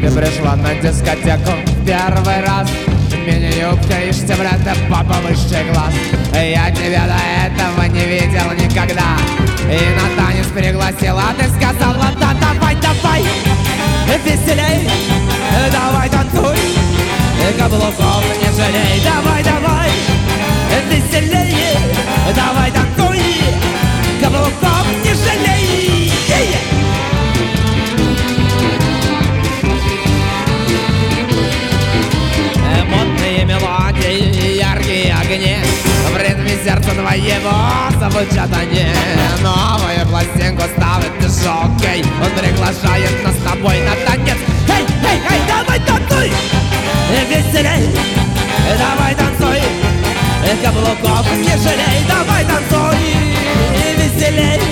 Ты пришла на дискотеку в первый раз, мини-юбка и штиблеты по повыше глаз. Я тебя до этого не видел никогда, и на танец пригласила, ты сказала: да, давай, давай, веселей, давай танцуй, каблуков не жалей. Давай, давай, веселей, давай танцуй, каблуков не жалей. Модные мелодии, яркие огни, в ритме сердца твоего звучат они. Новую пластинку ставит жокей, он приглашает нас с тобой на танец. Эй, эй, эй, давай танцуй, веселей, давай танцуй, каблуков не жалей. Давай танцуй, веселей,